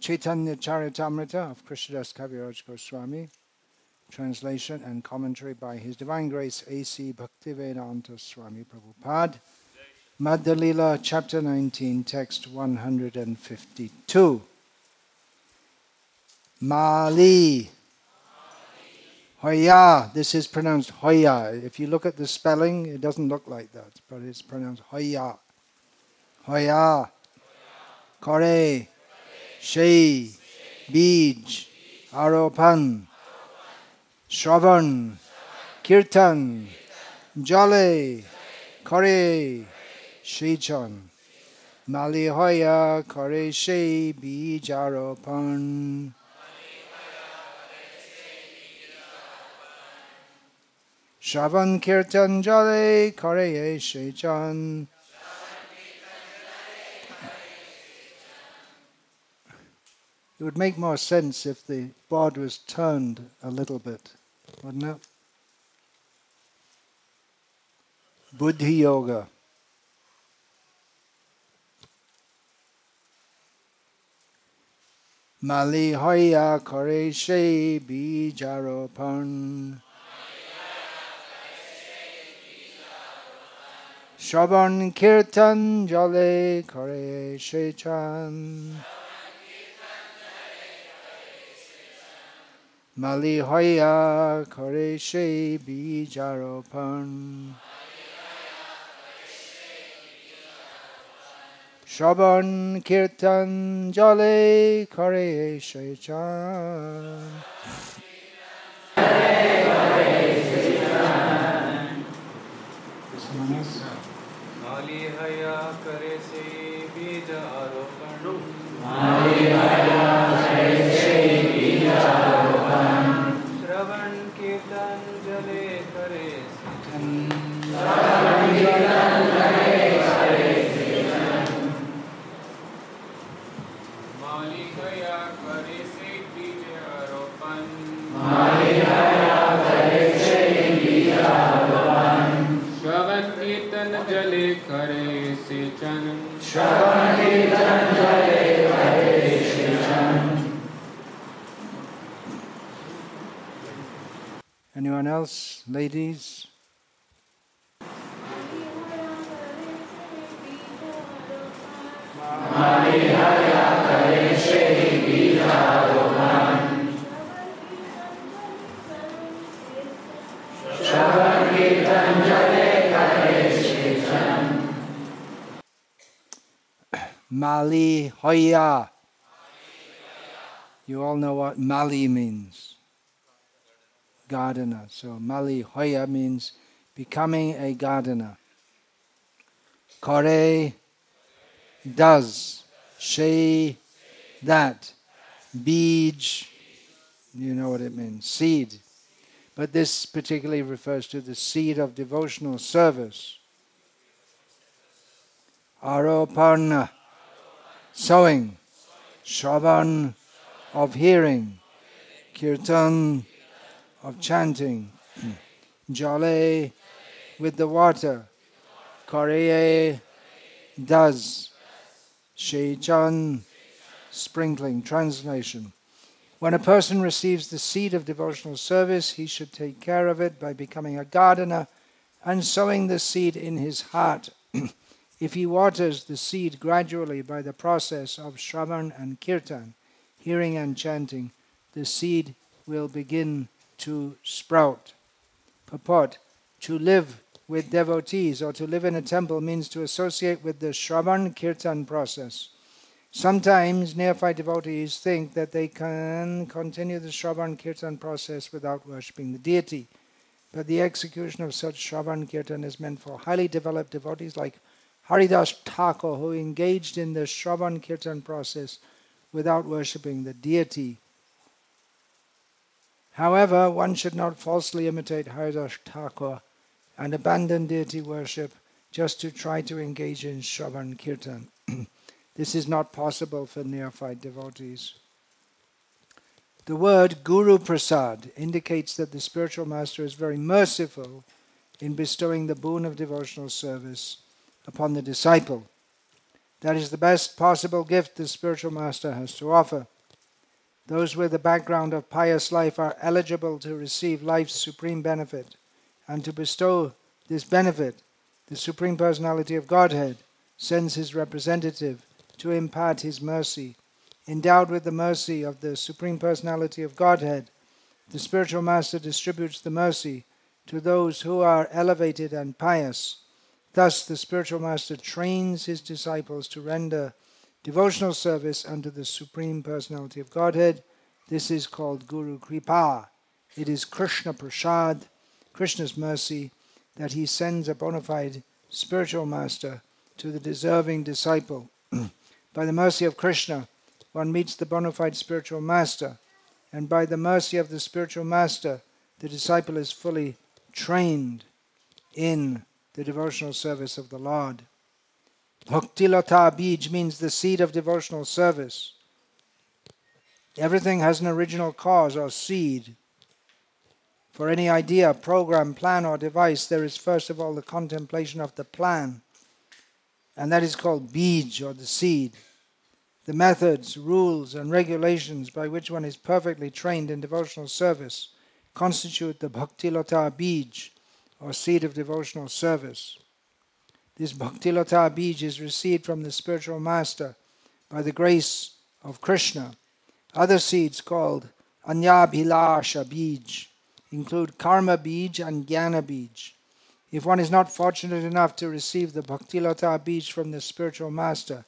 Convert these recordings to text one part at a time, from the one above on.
Chaitanya Charitamrita of Krishnadas Kaviraj Goswami, translation and commentary by His Divine Grace A.C. Bhaktivedanta Swami Prabhupada, Madhya Lila, chapter 19, text 152. Mali. Hoya. This is pronounced Hoya. If you look at the spelling, it doesn't look like that, but it's pronounced Hoya. Hoya. Kore. Shei. Bij. Aropan. Shravan. Kirtan. Jale. Kore. Shechan. Mali Hoya. Kore Shei. Bij Aropan. Shravan Kirtan Jale Kareye Shechan. It would make more sense if the board was turned a little bit, wouldn't it? Buddhi Yoga. Mali Hoya Kare She Bijaropan. Shravan Kirtan Jale Kare Shechan. Mali Hoya Kare She Bijaropan. Shravan Kirtan Jale Kare Shechan. Mali Haya Kare Se Bija Aropan. Mali Haya Kare Se Bija Aropan. Shravan Kirtan Jale Kare Sechan. Shravan Kirtan Jale Kare Sechan. Mali Haya Kare Se Bija Aropan. Mali Haya Kare Se Bija Aropan. Shravan Kirtan Jale Kare Sechan. Shravan Kirtan Jale Kare Sechan. Anyone else? Ladies? Mali Haya Kare Se Bija Aropan. Shravan Kirtan Jale Kare Sechan. Mali Hoya. You all know what Mali means. Gardener. So Mali Hoya means becoming a gardener. Kore, does. She, that. Bij, you know what it means. Seed. But this particularly refers to the seed of devotional service. Aroparna, sowing. Shravan, of hearing. Kirtan, of chanting. Jale, with the water. Kareye, does. Shechan, sprinkling. Translation. When a person receives the seed of devotional service, he should take care of it by becoming a gardener and sowing the seed in his heart. If he waters the seed gradually by the process of Shravan and Kirtan, hearing and chanting, the seed will begin to sprout. Purport: to live with devotees or to live in a temple means to associate with the Shravan Kirtan process. Sometimes neophyte devotees think that they can continue the Shravan Kirtan process without worshipping the deity. But the execution of such Shravan Kirtan is meant for highly developed devotees like Haridas Thakur, who engaged in the Shravan Kirtan process without worshipping the deity. However, one should not falsely imitate Haridas Thakur and abandon deity worship just to try to engage in Shravan Kirtan. This is not possible for neophyte devotees. The word Guru Prasad indicates that the spiritual master is very merciful in bestowing the boon of devotional service upon the disciple. That is the best possible gift the spiritual master has to offer. Those with a background of pious life are eligible to receive life's supreme benefit, and to bestow this benefit, the Supreme Personality of Godhead sends his representative to impart his mercy. Endowed with the mercy of the Supreme Personality of Godhead, the Spiritual Master distributes the mercy to those who are elevated and pious. Thus, the Spiritual Master trains his disciples to render devotional service unto the Supreme Personality of Godhead. This is called Guru Kripa. It is Krishna Prasad, Krishna's mercy, that he sends a bona fide spiritual master to the deserving disciple. By the mercy of Krishna, one meets the bona fide spiritual master, and by the mercy of the spiritual master, the disciple is fully trained in the devotional service of the Lord. Bhaktilata Bij means the seed of devotional service. Everything has an original cause or seed. For any idea, program, plan, or device, there is first of all the contemplation of the plan, and that is called Bij, or the seed. The methods, rules, and regulations by which one is perfectly trained in devotional service constitute the Bhaktilata Bij, or seed of devotional service. This Bhaktilata Bij is received from the spiritual master by the grace of Krishna. Other seeds called Anyabhilasha Bij include Karma Bij and Jnana Bij. If one is not fortunate enough to receive the Bhaktilata Bij from the spiritual master,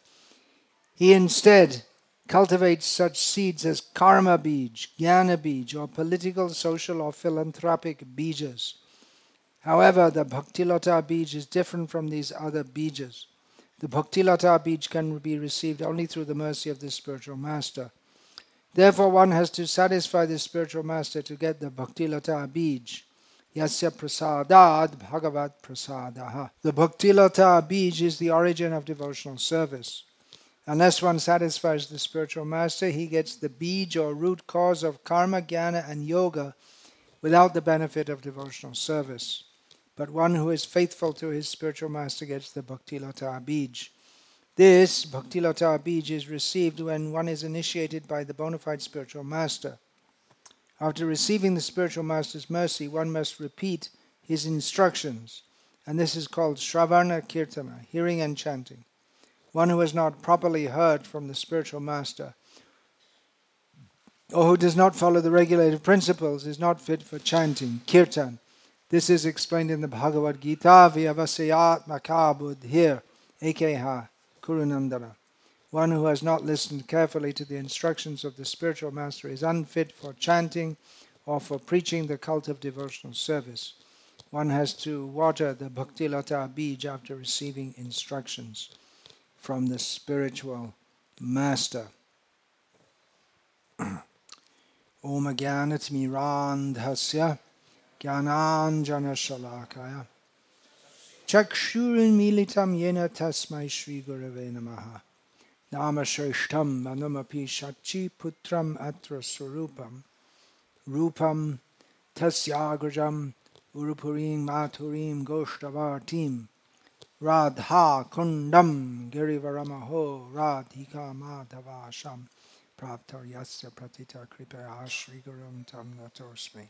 he instead cultivates such seeds as Karma Bij, Jnana Bij, or political, social, or philanthropic Bijas. However, the Bhaktilata Bij is different from these other Bijas. The Bhaktilata Bij can be received only through the mercy of the spiritual master. Therefore, one has to satisfy the spiritual master to get the Bhaktilata Bij. Yasya prasadad bhagavat prasadaha. The Bhaktilata Bij is the origin of devotional service. Unless one satisfies the spiritual master, he gets the Bij or root cause of karma, jnana, and yoga without the benefit of devotional service. But one who is faithful to his spiritual master gets the Bhaktilata Bij. This Bhaktilata Bij is received when one is initiated by the bona fide spiritual master. After receiving the spiritual master's mercy, one must repeat his instructions, and this is called Shravana Kirtana, hearing and chanting. One who has not properly heard from the spiritual master, or who does not follow the regulative principles, is not fit for chanting, kirtan. This is explained in the Bhagavad Gita, Vyavasayatmaka buddhir ekeha kurunandana. One who has not listened carefully to the instructions of the spiritual master is unfit for chanting or for preaching the cult of devotional service. One has to water the Bhaktilata Bij after receiving instructions from the spiritual master. Om Jnanatmirandhasya Jnananjana Shalakaya Chakshurin Militam Yena Tasmai Shri Gurave Namaha Nama Shrishtam Manamapi Shakchi Putram Atra Surupam Rupam Tasyagrajam Urupurim Maturim Goshtavartim Radha Kundam Girivaramaho Radhika Madhavasham Praptar Yasya Pratita Kripaya Shri Gurum Tam Natosmi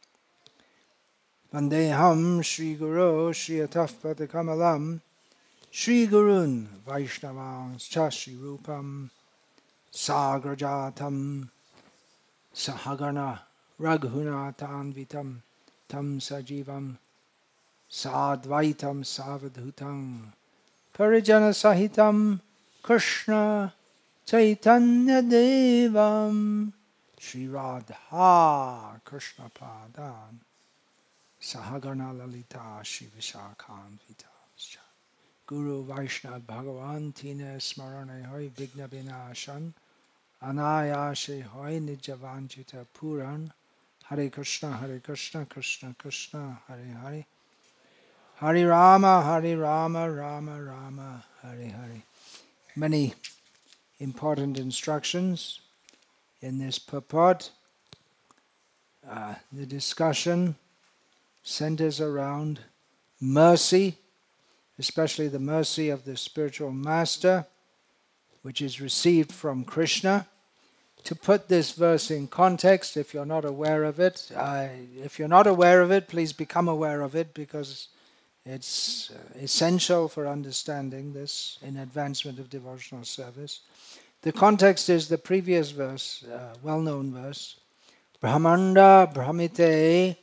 Vandeham Shri Guru Shri Atafpada Kamalam Shri Gurun Vaishnavans Chashi Rupam Sagrajatam Sahagana Raghunatanvitam Tam Sajivam Sadvaitam Savadhutam Parijana Sahitam Krishna Chaitanya Devam Shri Radha Krishna Padan Sahagana Lalita Shri Vishakhanvita Guru Vaishnava Bhagavan Tina Smarane Hoy Vigna Vinashan Anayashe Hoy Nijavanchita Puran Hare Krishna Krishna Krishna Hare Hare Hare Rama Rama Rama Hare Hare. Many important instructions in this purport. The discussion centers around mercy, especially the mercy of the spiritual master, which is received from Krishna. to put this verse in context, if you're not aware of it, please become aware of it, because it's essential for understanding this in advancement of devotional service. The context is the previous verse, well-known verse. Brahmanda Brahmite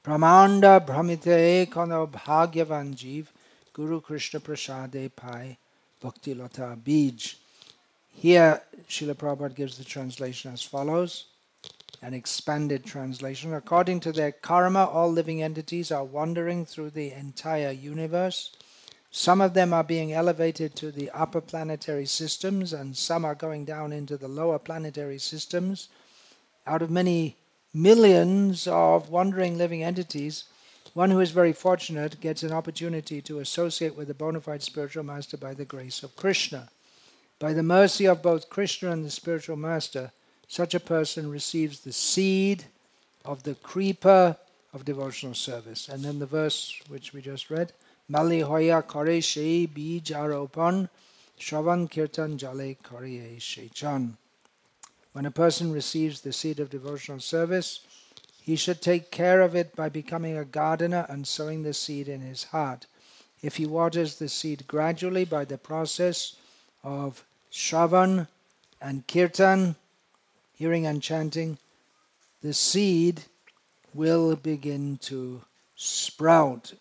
Kono Bhagyavan Jeev Guru Krishna Prasade Pai Bhakti Lata Bij. Here, Srila Prabhupada gives the translation as follows, an expanded translation. According to their karma, all living entities are wandering through the entire universe. Some of them are being elevated to the upper planetary systems, and some are going down into the lower planetary systems. Out of many millions of wandering living entities, one who is very fortunate gets an opportunity to associate with a bona fide spiritual master by the grace of Krishna. By the mercy of both Krishna and the spiritual master, such a person receives the seed of the creeper of devotional service. And then the verse which we just read, Mali hoya kare shei bij aropan, shravan kirtan jale kare shechan. When a person receives the seed of devotional service, he should take care of it by becoming a gardener and sowing the seed in his heart. If he waters the seed gradually by the process of Shravan and Kirtan, hearing and chanting, the seed will begin to sprout.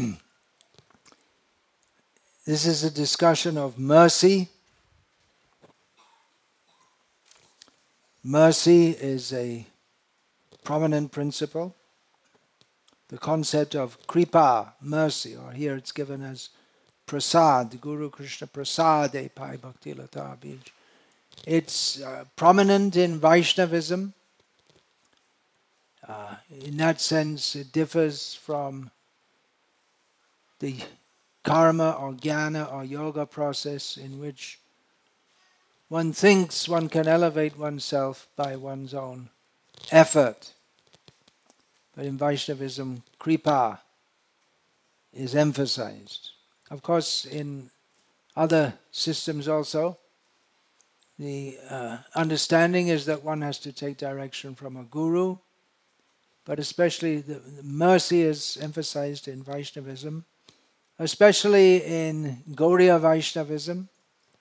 This is a discussion of mercy. Mercy is a prominent principle. The concept of kripa, mercy, or here it's given as prasad, Guru Krishna Prasade Pai Bhakti Lata Bij. It's prominent in Vaishnavism. In that sense, it differs from the karma or jnana or yoga process in which one thinks one can elevate oneself by one's own effort. But in Vaishnavism, kripa is emphasized. Of course, in other systems also, the understanding is that one has to take direction from a guru, but especially the mercy is emphasized in Vaishnavism, especially in Gauriya Vaishnavism,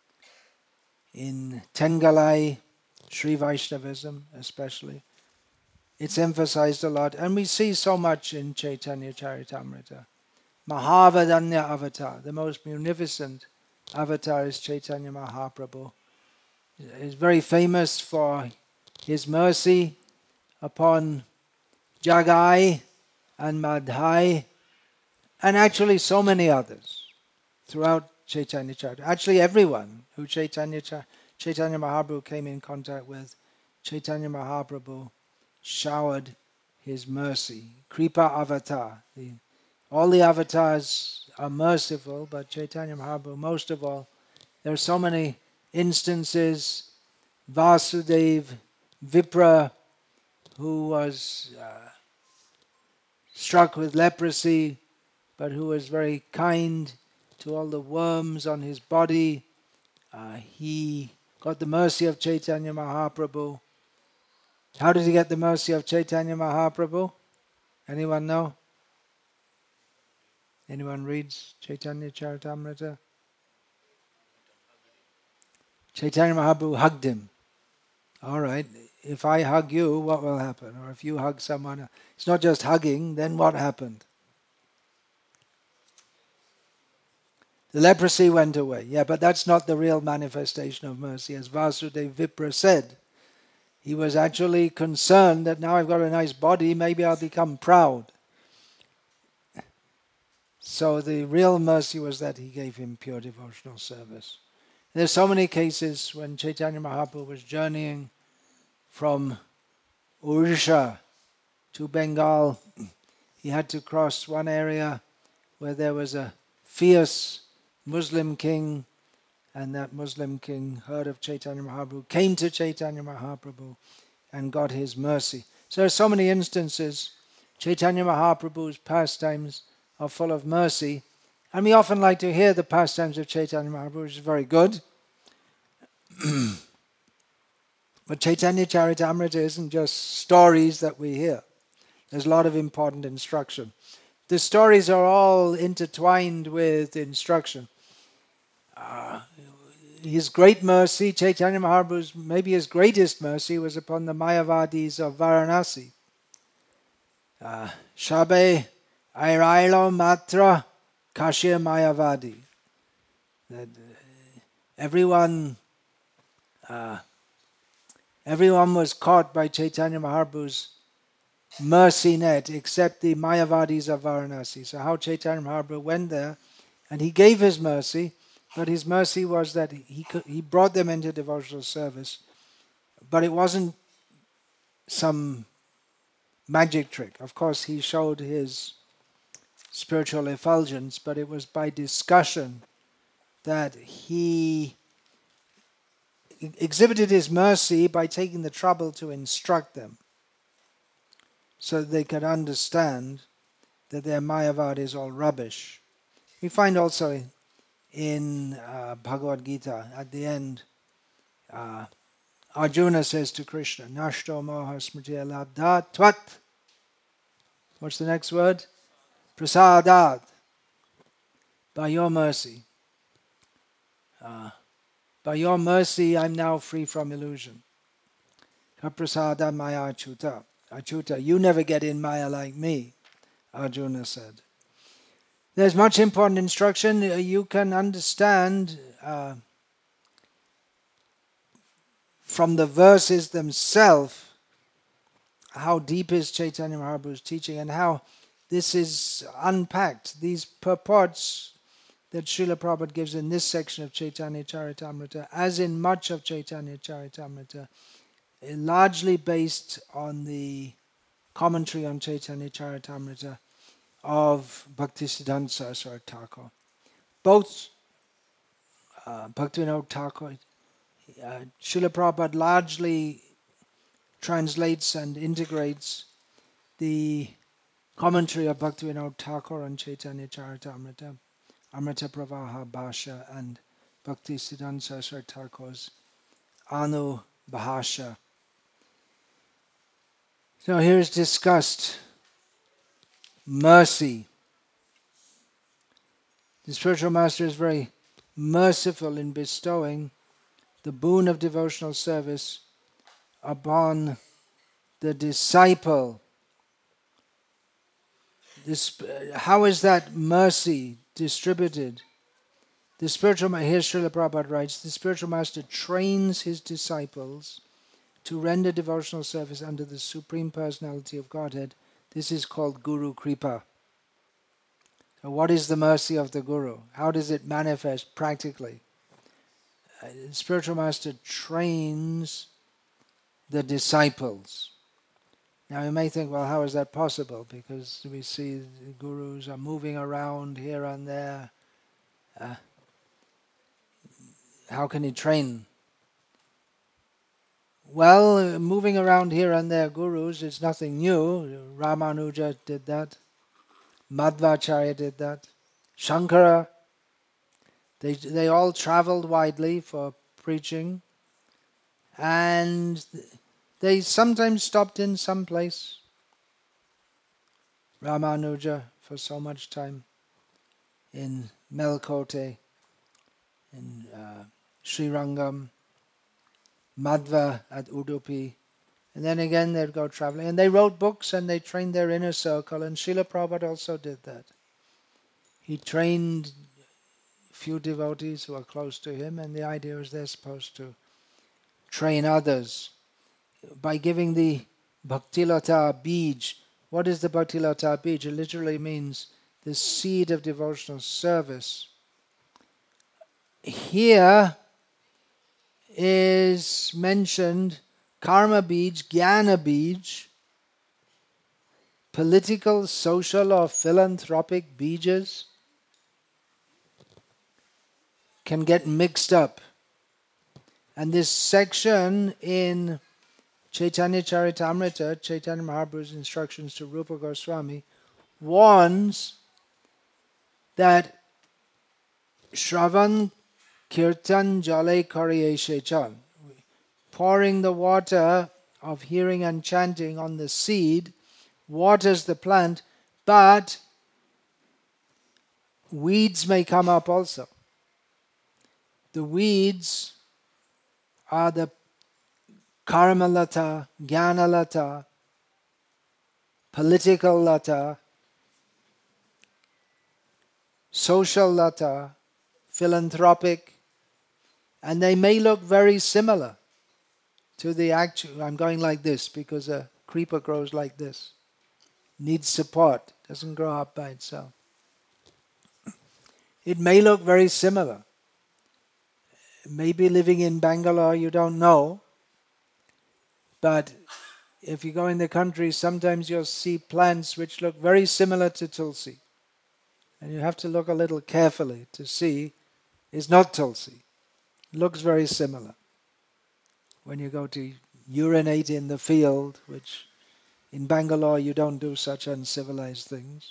in Tengalai Sri Vaishnavism especially. It's emphasized a lot, and we see so much in Chaitanya Charitamrita. Mahavadanya avatar, the most munificent avatar is Chaitanya Mahaprabhu. He's very famous for his mercy upon Jagai and Madhai, and actually so many others throughout Chaitanya Charitamrita. Actually everyone who Chaitanya Mahaprabhu came in contact with, Chaitanya Mahaprabhu showered his mercy. Kripa avatar. All the avatars are merciful, but Chaitanya Mahaprabhu most of all. There are so many instances. Vasudev, Vipra, who was struck with leprosy, but who was very kind to all the worms on his body. He got the mercy of Chaitanya Mahaprabhu. How did he get the mercy of Chaitanya Mahaprabhu? Anyone know? Anyone reads Chaitanya Charitamrita? Chaitanya Mahaprabhu hugged him. All right, if I hug you, what will happen? Or if you hug someone, it's not just hugging, then what happened? The leprosy went away. Yeah, but that's not the real manifestation of mercy. As Vasudeva Vipra said, he was actually concerned that now I've got a nice body, maybe I'll become proud. So the real mercy was that he gave him pure devotional service. There's so many cases when Chaitanya Mahaprabhu was journeying from Odisha to Bengal. He had to cross one area where there was a fierce Muslim king, and that Muslim king heard of Chaitanya Mahaprabhu, came to Chaitanya Mahaprabhu and got his mercy. So there are so many instances. Chaitanya Mahaprabhu's pastimes are full of mercy, and we often like to hear the pastimes of Chaitanya Mahaprabhu, which is very good. But Chaitanya Charitamrita isn't just stories that we hear. There's a lot of important instruction. The stories are all intertwined with instruction. His great mercy, Chaitanya Mahaprabhu's maybe his greatest mercy, was upon the Mayavadis of Varanasi. Shabe Airailo Matra Kashir Mayavadi. That everyone was caught by Chaitanya Mahaprabhu's mercy net except the Mayavadis of Varanasi. So how Chaitanya Mahaprabhu went there and he gave his mercy, but his mercy was that he brought them into devotional service, but it wasn't some magic trick. Of course, he showed his spiritual effulgence, but it was by discussion that he exhibited his mercy by taking the trouble to instruct them so that they could understand that their Mayavad is all rubbish. We find also in Bhagavad Gita, at the end, Arjuna says to Krishna, Nashto moha smritiya labdha tvat. What's the next word? Prasadat. By your mercy. By your mercy, I'm now free from illusion. Prasada maya achuta. Achuta, you never get in Maya like me, Arjuna said. There's much important instruction. You can understand from the verses themselves how deep is Chaitanya Mahaprabhu's teaching and how this is unpacked. These purports that Srila Prabhupada gives in this section of Chaitanya Charitamrita, as in much of Chaitanya Charitamrita, largely based on the commentary on Chaitanya Charitamrita of Bhaktisiddhanta Saraswati Thakur. Both Bhaktivinoda Thakur, Srila Prabhupada largely translates and integrates the commentary of Bhaktivinoda Thakur on Chaitanya Charitamrita, Amrita Pravaha Bhasha, and Bhaktisiddhanta Saraswati Thakur's Anu Bhasha. So here is discussed mercy. The spiritual master is very merciful in bestowing the boon of devotional service upon the disciple. How is that mercy distributed? The spiritual, here Srila Prabhupada writes, the spiritual master trains his disciples to render devotional service under the Supreme Personality of Godhead. This is called Guru Kripa. So what is the mercy of the Guru? How does it manifest practically? The spiritual master trains the disciples. Now you may think, well, how is that possible? Because we see the gurus are moving around here and there. How can he train? Well, moving around here and there, gurus, is nothing new. Ramanuja did that. Madhvacharya did that. Shankara. They all traveled widely for preaching. And they sometimes stopped in some place. Ramanuja for so much time in Melkote, in Srirangam, Madhva at Udupi, and then again they'd go traveling. And they wrote books and they trained their inner circle, and Srila Prabhupada also did that. He trained few devotees who are close to him, and the idea is they're supposed to train others by giving the Bhaktilata Bij. What is the Bhaktilata Bij? It literally means the seed of devotional service. Here is mentioned Karma Bij, Jnana Bij, political, social or philanthropic Bijas can get mixed up. And this section in Chaitanya Charitamrita, Chaitanya Mahaprabhu's instructions to Rupa Goswami, warns that Shravan Kirtan Jale Kariyeshe Chan. pouring the water of hearing and chanting on the seed waters the plant, but weeds may come up also. The weeds are the karma lata, jnana lata, political lata, social lata, philanthropic, and they may look very similar to the actual. I'm going like this because a creeper grows like this. Needs support, doesn't grow up by itself. It may look very similar. Maybe living in Bangalore you don't know, but if you go in the country, sometimes you'll see plants which look very similar to tulsi. And you have to look a little carefully to see it's not tulsi. It looks very similar. When you go to urinate in the field, which in Bangalore you don't do such uncivilized things.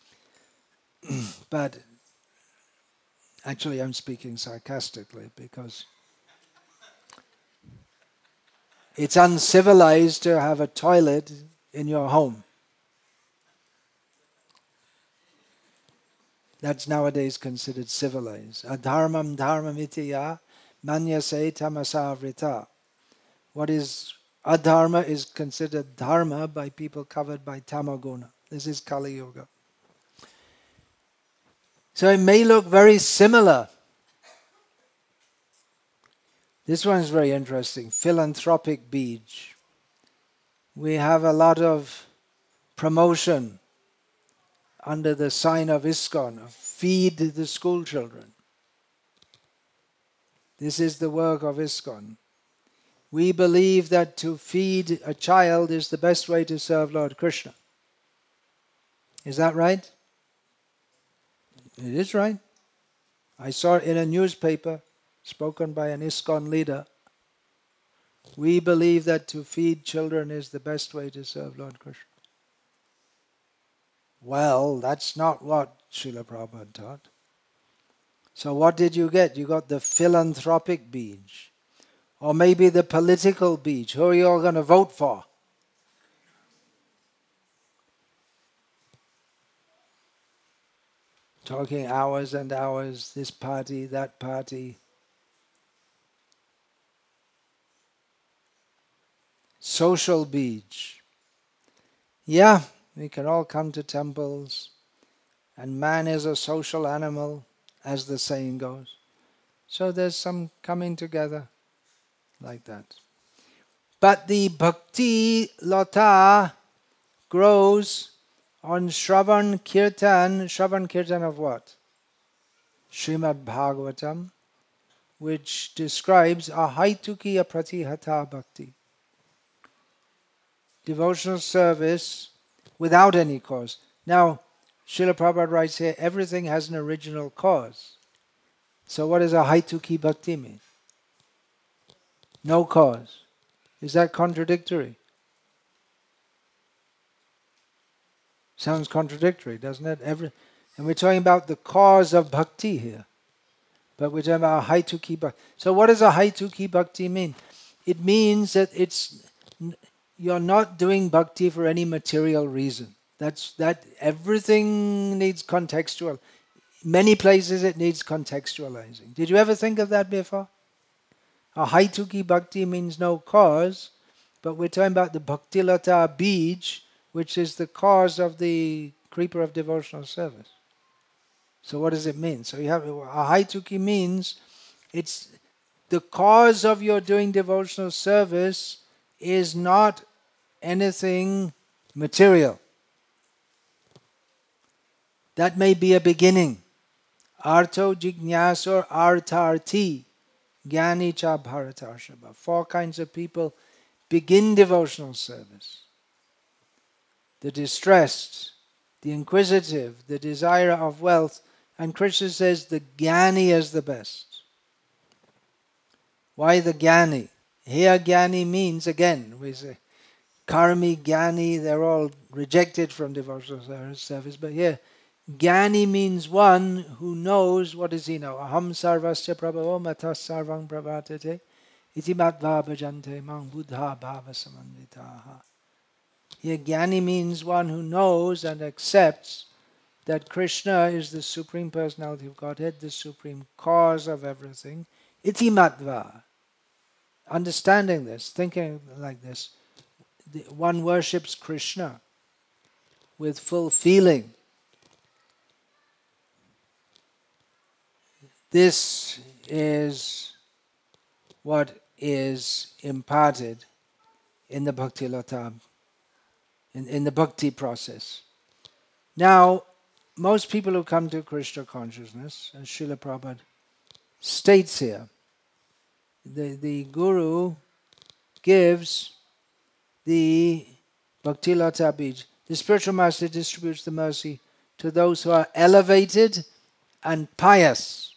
But actually I'm speaking sarcastically because it's uncivilized to have a toilet in your home. That's nowadays considered civilized. Adharmam dharmam itiya manyase tamasavrita. What is adharma is considered dharma by people covered by tamaguna. This is Kali Yuga. So it may look very similar. This one is very interesting. Philanthropic beach. We have a lot of promotion under the sign of ISKCON, feed the school children. This is the work of ISKCON. We believe that to feed a child is the best way to serve Lord Krishna. Is that right? It is right. I saw it in a newspaper spoken by an ISKCON leader. We believe that to feed children is the best way to serve Lord Krishna. Well, that's not what Srila Prabhupada taught. So what did you get? You got the philanthropic beach. Or maybe the political beach. Who are you all going to vote for? Talking hours and hours, this party, that party. Social beach. Yeah, we can all come to temples, and man is a social animal, as the saying goes. So there's some coming together like that. But the bhakti lata grows on Shravan Kirtan of what? Srimad Bhagavatam, which describes ahaitukiya pratihata bhakti. Devotional service without any cause. Now, Srila Prabhupada writes here, everything has an original cause. So what does ahaituki bhakti mean? No cause. Is that contradictory? Sounds contradictory, doesn't it? And we're talking about the cause of bhakti here. But we're talking about ahaituki bhakti. So what does ahaituki bhakti mean? It means that you're not doing bhakti for any material reason. That everything needs contextual. Many places it needs contextualizing. Did you ever think of that before? Ahaituki bhakti means no cause, but we're talking about the bhakti lata bij, which is the cause of the creeper of devotional service. So what does it mean? So you have ahaituki means it's the cause of your doing devotional service is not anything material. That may be a beginning. Arto jignasur artarti jnani cha bharatarshava. 4 kinds of people begin devotional service. The distressed, the inquisitive, the desire of wealth, and Krishna says the jnani is the best. Why the jnani? Here jnani means, again, we say, karmi, jnani, they're all rejected from devotional service, but here, jnani means one who knows, what does he know? Aham sarvasya prabhavo matas sarvang pravartate. Iti matva bhajante mang buddha bhava samanditaha. Here, Jnani means one who knows and accepts that Krishna is the Supreme Personality of Godhead, the Supreme Cause of everything. Iti matva. Understanding this, thinking like this, one worships Krishna with full feeling. This is what is imparted in the Bhakti Lata, in the Bhakti process. Now, most people who come to Krishna consciousness, as Srila Prabhupada states here, the Guru gives the Bhakti Lata Bij. The spiritual master distributes the mercy to those who are elevated and pious.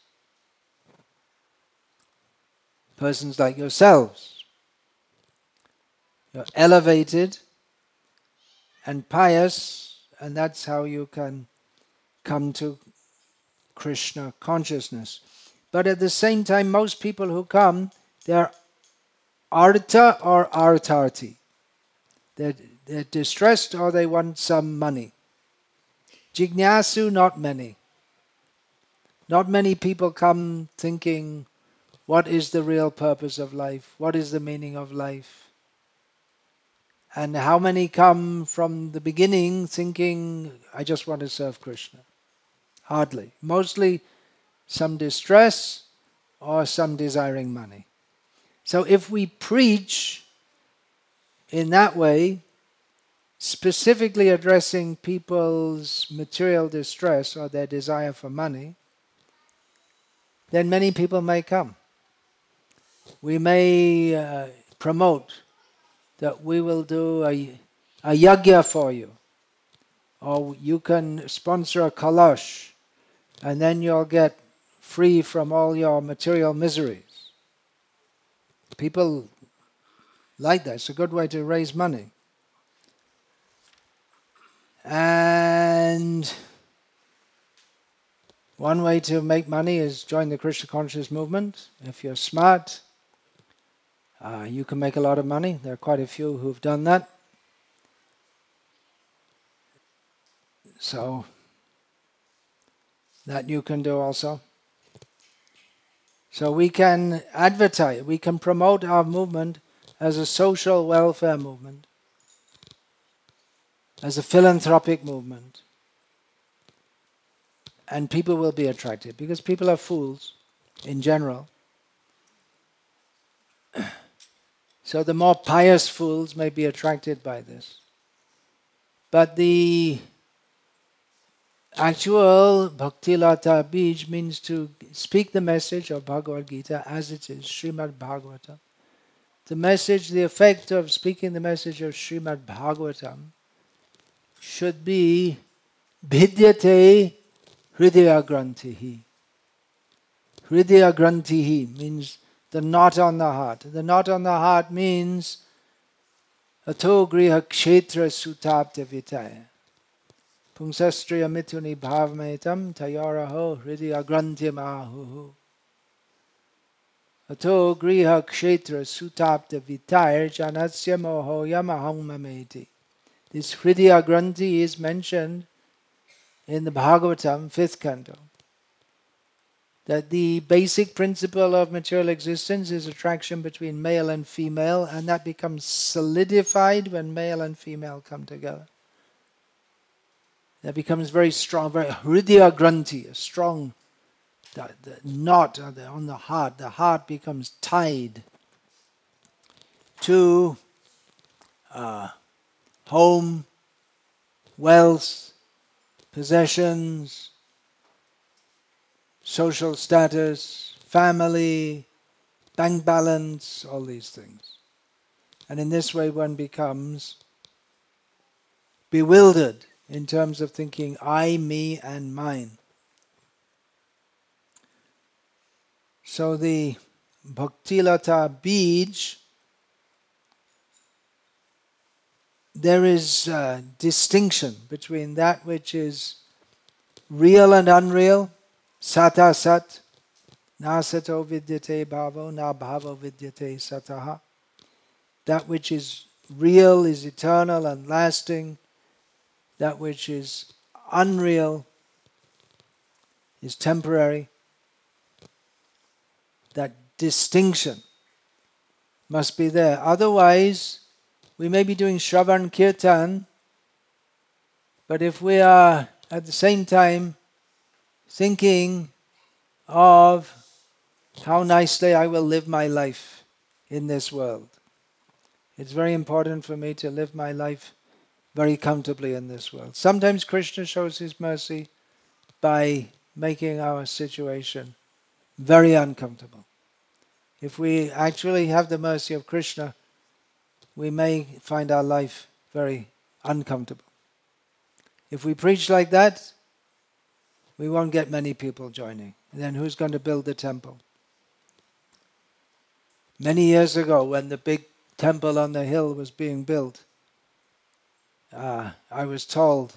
Persons like yourselves. You're elevated and pious, and that's how you can come to Krishna consciousness. But at the same time, most people who come, they're artha or artharti. They're distressed or they want some money. Jignasu, not many. Not many people come thinking, what is the real purpose of life? What is the meaning of life? And how many come from the beginning thinking, I just want to serve Krishna? Hardly. Mostly some distress or some desiring money. So if we preach in that way, specifically addressing people's material distress or their desire for money, then many people may come. We may promote that we will do a yajna for you, or you can sponsor a kalash, and then you'll get free from all your material miseries. People like that. It's a good way to raise money. And one way to make money is join the Krishna conscious movement. If you're smart, you can make a lot of money. There are quite a few who've done that. So that you can do also. So we can advertise, we can promote our movement as a social welfare movement, as a philanthropic movement. And people will be attracted, because people are fools in general. So the more pious fools may be attracted by this. But the actual Bhakti Lata Bij means to speak the message of Bhagavad Gita as it is, Srimad Bhagavatam. The message, the effect of speaking the message of Srimad Bhagavatam should be Bhidyate Hridaya Grantihi. Hridaya Grantihi means the knot on the heart. The knot on the heart means Ato Griha Kshetra Sutapta Vitaya. Pungsastriya Mituni Bhavmetam Tayaraho Hridaya Grantim Ahuhu. Ato Griha Kshetra Sutapta Vitaya Janasya Moho Yamahang Mameti. This Hridaya Granti is mentioned in the Bhagavatam, 5th canto. That the basic principle of material existence is attraction between male and female, and that becomes solidified when male and female come together. That becomes very strong, very Hridaya Granti, a strong the knot on the heart. The heart becomes tied to home, wealth, possessions, social status, family, bank balance, all these things. And in this way one becomes bewildered in terms of thinking I, me and mine. So the Bhakti Lata Bij, there is a distinction between that which is real and unreal, sat asat, Na sato vidyate bhavo, na bhavo vidyate sataha. That which is real is eternal and lasting. That which is unreal is temporary. That distinction must be there. Otherwise, we may be doing Shravan Kirtan, but if we are at the same time thinking of how nicely I will live my life in this world, it's very important for me to live my life very comfortably in this world. Sometimes Krishna shows his mercy by making our situation very uncomfortable. If we actually have the mercy of Krishna, we may find our life very uncomfortable. If we preach like that, we won't get many people joining. And then who's going to build the temple? Many years ago, when the big temple on the hill was being built, I was told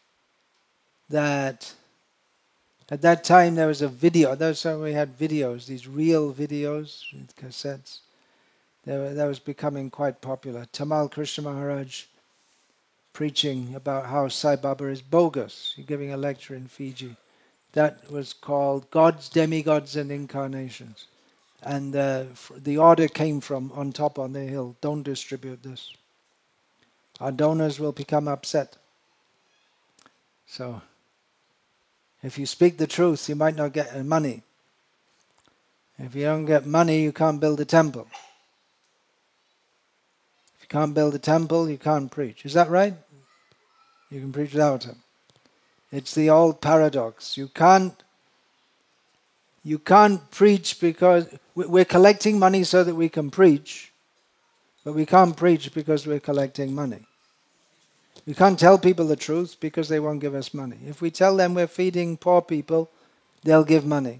that at that time there was a video. That's when we had videos, these real videos with cassettes. That was becoming quite popular. Tamal Krishna Maharaj preaching about how Sai Baba is bogus. He's giving a lecture in Fiji. That was called Gods, Demigods and Incarnations. And the order came from on top on the hill, don't distribute this. Our donors will become upset. So, if you speak the truth, you might not get money. If you don't get money, you can't build a temple. If you can't build a temple, you can't preach. Is that right? You can preach without him. It's the old paradox. You can't preach because we're collecting money so that we can preach, but we can't preach because we're collecting money. We can't tell people the truth because they won't give us money. If we tell them we're feeding poor people, they'll give money.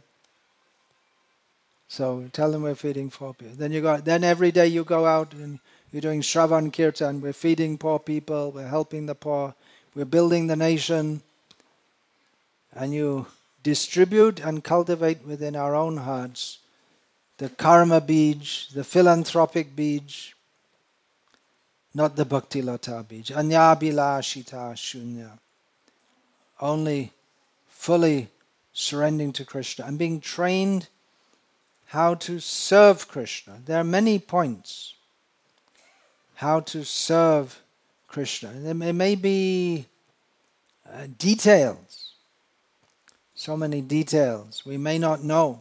So tell them we're feeding poor people. Then every day you go out and you're doing Shravan Kirtan. We're feeding poor people. We're helping the poor. We're building the nation. And you distribute and cultivate within our own hearts the karma bij, the philanthropic bij, not the bhakti lata bij. Anyabhilashita shunya. Only fully surrendering to Krishna and being trained how to serve Krishna. There are many points how to serve Krishna. There may be details. So many details we may not know.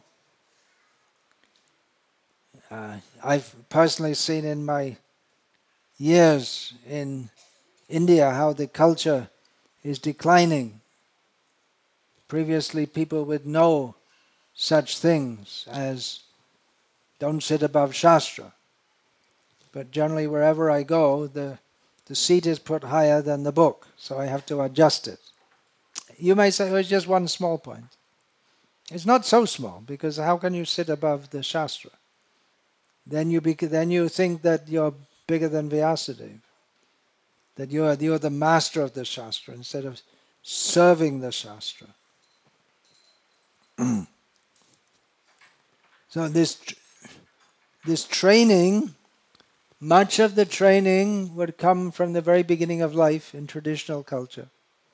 I've personally seen in my years in India how the culture is declining. Previously people would know such things as don't sit above Shastra. But generally wherever I go, the seat is put higher than the book, so I have to adjust it. You may say, it's just one small point. It's not so small, because how can you sit above the Shastra? Then you think that you're bigger than Vyasadeva, that you're the master of the Shastra instead of serving the Shastra. So this training, much of the training would come from the very beginning of life in traditional culture.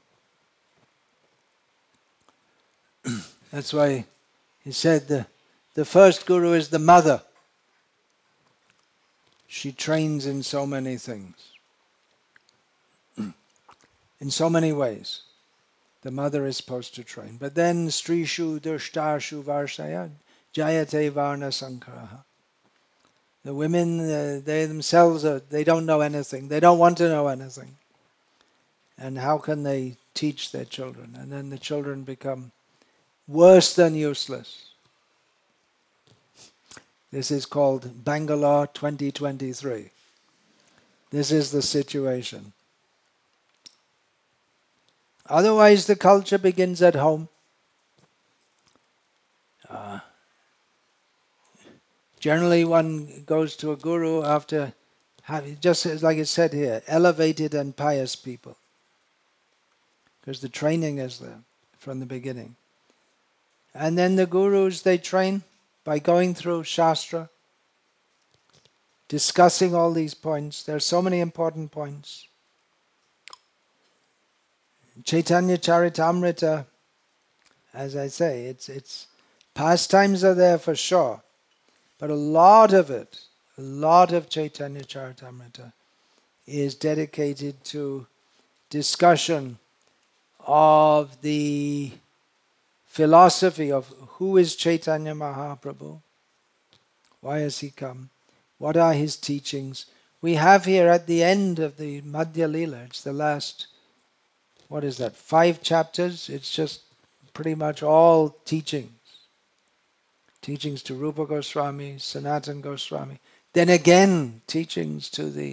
That's why he said the first guru is the mother. She trains in so many things. In so many ways. The mother is supposed to train. But then Strishu Dushtarshu Varshaya Jayate Varna Sankaraha. The women, they themselves, they don't know anything. They don't want to know anything. And how can they teach their children? And then the children become worse than useless. This is called Bangalore 2023. This is the situation. Otherwise, the culture begins at home. Generally, one goes to a guru after having, just like it said here, elevated and pious people. Because the training is there from the beginning. And then the gurus, they train by going through Shastra, discussing all these points. There are so many important points. Chaitanya Charitamrita, as I say, it's pastimes are there for sure, but a lot of Chaitanya Charitamrita is dedicated to discussion of the philosophy of who is Chaitanya Mahaprabhu, why has he come, what are his teachings. We have here at the end of the Madhya Lila, it's the last, 5 chapters, it's just pretty much all teachings. Teachings to Rupa Goswami, Sanatana Goswami, then again teachings to the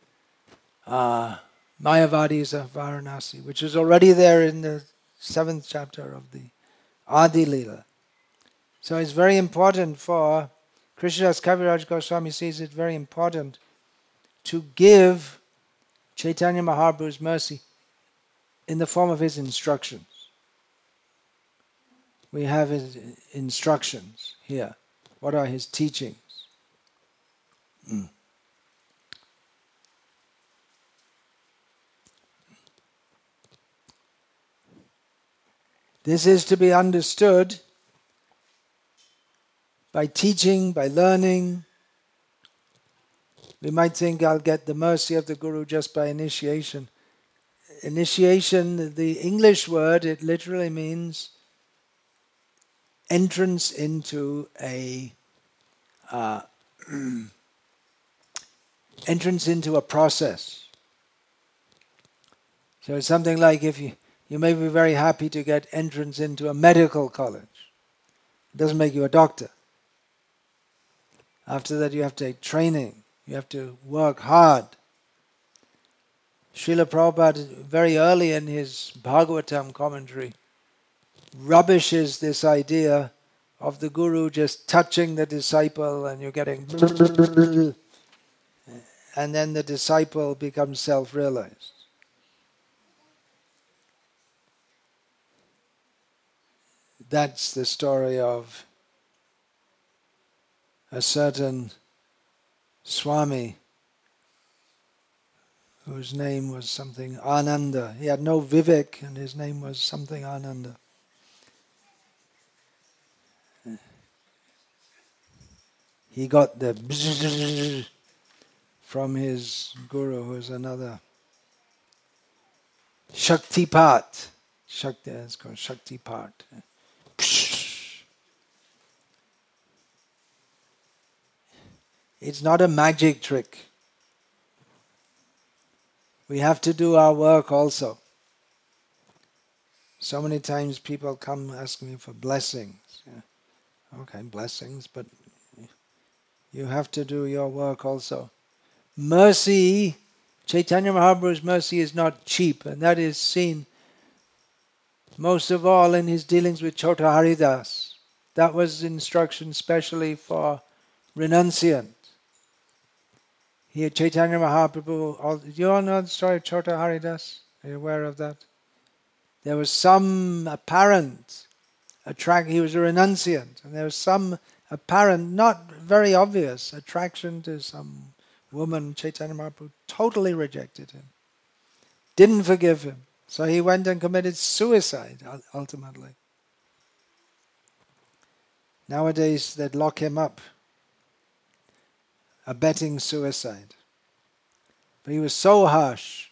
Mayavadis of Varanasi, which is already there in the 7th chapter of the Adi Lila. So it's very important for Krishnadas Kaviraj Goswami sees it very important to give Chaitanya Mahaprabhu's mercy in the form of his instructions. We have his instructions here. What are his teachings? This is to be understood by teaching, by learning. We might think I'll get the mercy of the Guru just by initiation. Initiation, the English word, it literally means entrance into a process. So it's something like if you may be very happy to get entrance into a medical college. It doesn't make you a doctor. After that you have to take training. You have to work hard. Srila Prabhupada, very early in his Bhagavatam commentary, rubbishes this idea of the Guru just touching the disciple and you're getting and then the disciple becomes self-realized. That's the story of a certain Swami whose name was something Ananda. He had no Vivek and his name was something Ananda. He got the bzzz from his guru, who is another Shaktipat. It's called Shaktipat. It's not a magic trick. We have to do our work also. So many times people come asking me for blessings. Yeah. Okay, blessings, but you have to do your work also. Mercy, Chaitanya Mahaprabhu's mercy is not cheap, and that is seen most of all in his dealings with Chota Haridas. That was instruction specially for renunciant. Here Chaitanya Mahaprabhu, do you all know the story of Chota Haridas? Are you aware of that? There was some apparent he was a renunciant, and there was some apparent, not very obvious, attraction to some woman. Chaitanya Mahaprabhu totally rejected him, didn't forgive him. So he went and committed suicide, ultimately. Nowadays, they'd lock him up, abetting suicide. But he was so harsh.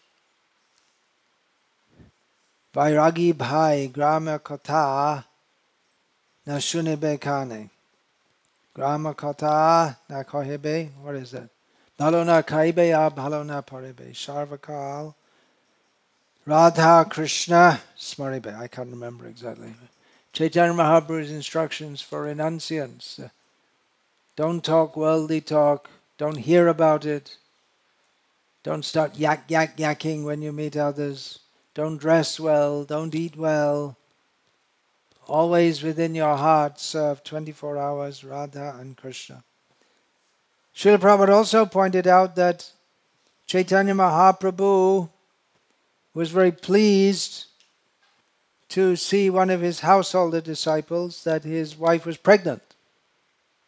Vairagi bhai grama kata na shunibe kane. Grama kata na kohebe, what is that? Bhalo na kaibe ya bhalo na paribe. Sharvakal Radha Krishna Smaribe. I can't remember exactly. Chaitanya Mahaprabhu's instructions for renunciants. Don't talk worldly talk. Don't hear about it. Don't start yakking when you meet others. Don't dress well. Don't eat well. Always within your heart serve 24 hours Radha and Krishna. Srila Prabhupada also pointed out that Chaitanya Mahaprabhu was very pleased to see one of his householder disciples that his wife was pregnant.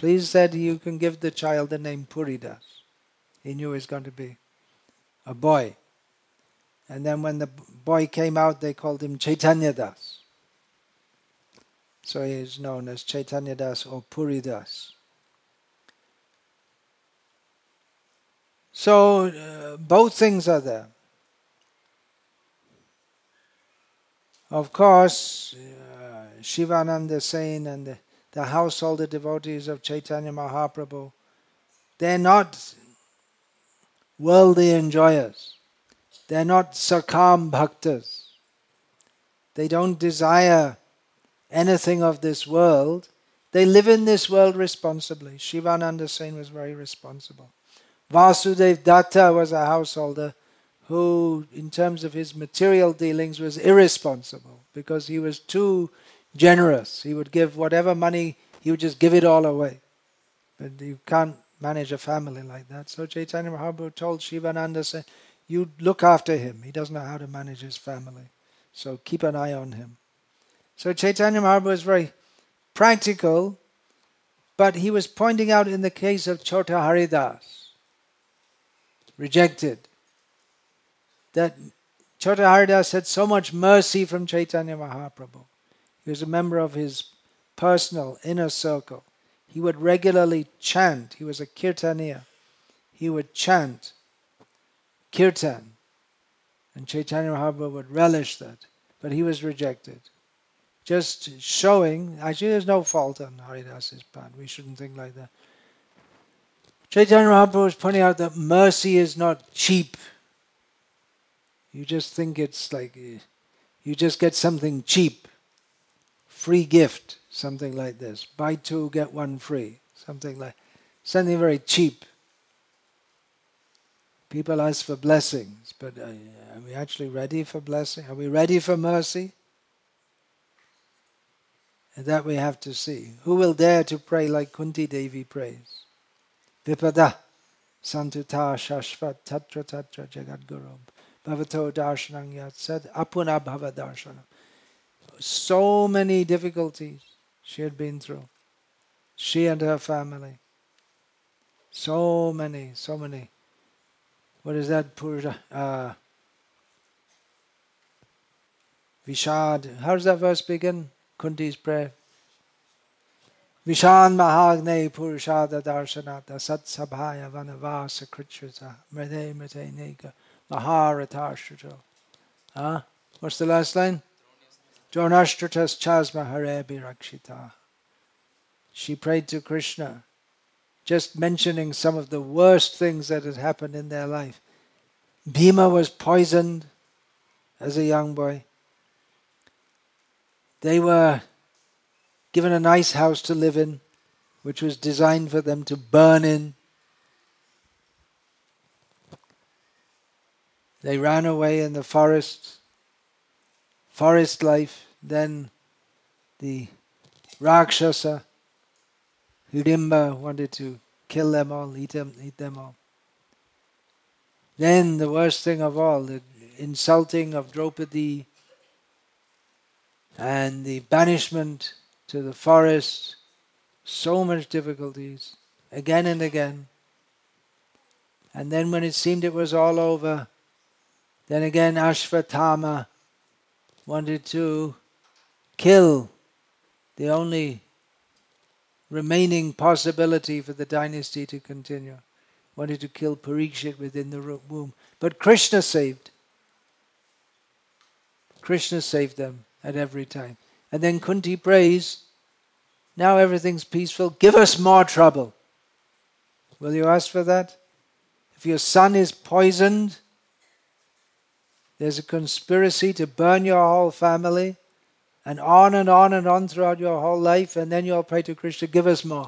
Please said you can give the child the name Puridas. He knew he was going to be a boy. And then when the boy came out, they called him Chaitanya Das. So he is known as Chaitanya Das or Puridas. So both things are there. Of course, Shivananda Sen and the householder devotees of Chaitanya Mahaprabhu, they're not worldly enjoyers. They're not Sakam Bhaktas. They don't desire anything of this world. They live in this world responsibly. Shivananda Sen was very responsible. Vasudev Datta was a householder who, in terms of his material dealings, was irresponsible because he was too generous. He would give whatever money, he would just give it all away. But you can't manage a family like that. So Chaitanya Mahaprabhu told Shivananda, said, you look after him. He doesn't know how to manage his family. So keep an eye on him. So Chaitanya Mahaprabhu was very practical, but he was pointing out in the case of Chota Haridas, rejected, that Chota Haridas had so much mercy from Chaitanya Mahaprabhu. He was a member of his personal inner circle. He would regularly chant. He was a kirtaniya. He would chant kirtan. And Chaitanya Mahaprabhu would relish that. But he was rejected. Just showing, actually there's no fault on Haridas's part. We shouldn't think like that. Chaitanya Mahaprabhu was pointing out that mercy is not cheap. You just think it's like, you just get something cheap. Free gift, something like this. Buy two, get one free. Something very cheap. People ask for blessings, but are we actually ready for blessing? Are we ready for mercy? And that we have to see. Who will dare to pray like Kunti Devi prays? Vipada santuta shashvat tatra tatra jagadguru bhavato darshanam yat sad apuna bhava darshanam. So many difficulties she had been through. She and her family. So many. What is that? Vishad. How does that verse begin? Kunti's prayer. Vishan Mahagne Purushada Darshanata Sat Sabhaya Vanavasa Kritrita Mrede Mrede Nega Maharatashrito. What's the last line? Dronashtratas Chasma Hare Birakshita. She prayed to Krishna, just mentioning some of the worst things that had happened in their life. Bhima was poisoned as a young boy. They were given a nice house to live in, which was designed for them to burn in. They ran away in the forest life. Then the Rakshasa, Hidimba, wanted to kill them all, eat them all. Then the worst thing of all, the insulting of Draupadi and the banishment to the forest, so much difficulties, again and again. And then when it seemed it was all over, then again Ashvatthama wanted to kill the only remaining possibility for the dynasty to continue. Wanted to kill Parikshit within the womb. But Krishna saved. Krishna saved them at every time. And then Kunti prays, now everything's peaceful, give us more trouble. Will you ask for that? If your son is poisoned, there's a conspiracy to burn your whole family, and on and on and on throughout your whole life, and then you'll pray to Krishna, give us more.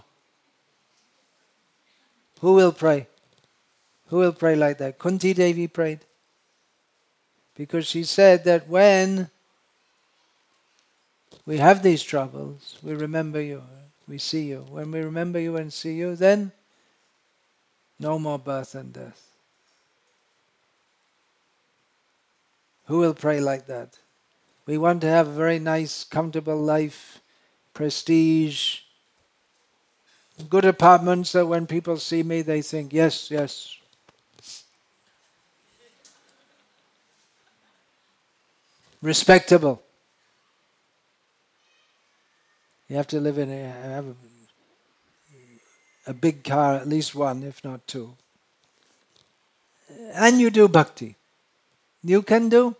Who will pray? Who will pray like that? Kunti Devi prayed. Because she said that when we have these troubles, we remember you, we see you. When we remember you and see you, then no more birth and death. Who will pray like that? We want to have a very nice, comfortable life, prestige, good apartments that when people see me, they think, yes, yes. Respectable. You have to live in have a big car, at least one, if not two. And you do bhakti. You can do.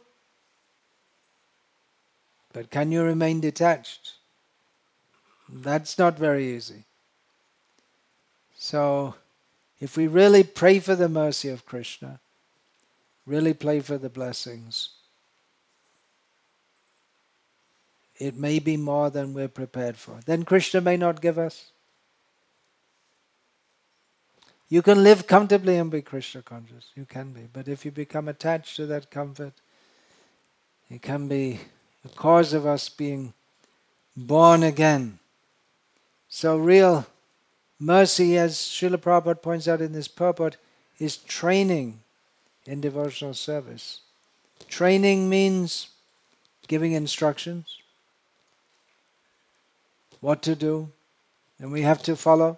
But can you remain detached? That's not very easy. So, if we really pray for the mercy of Krishna, really pray for the blessings, it may be more than we're prepared for. Then Krishna may not give us. You can live comfortably and be Krishna conscious. You can be. But if you become attached to that comfort, it can be the cause of us being born again. So real mercy, as Srila Prabhupada points out in this purport, is training in devotional service. Training means giving instructions, what to do, and we have to follow.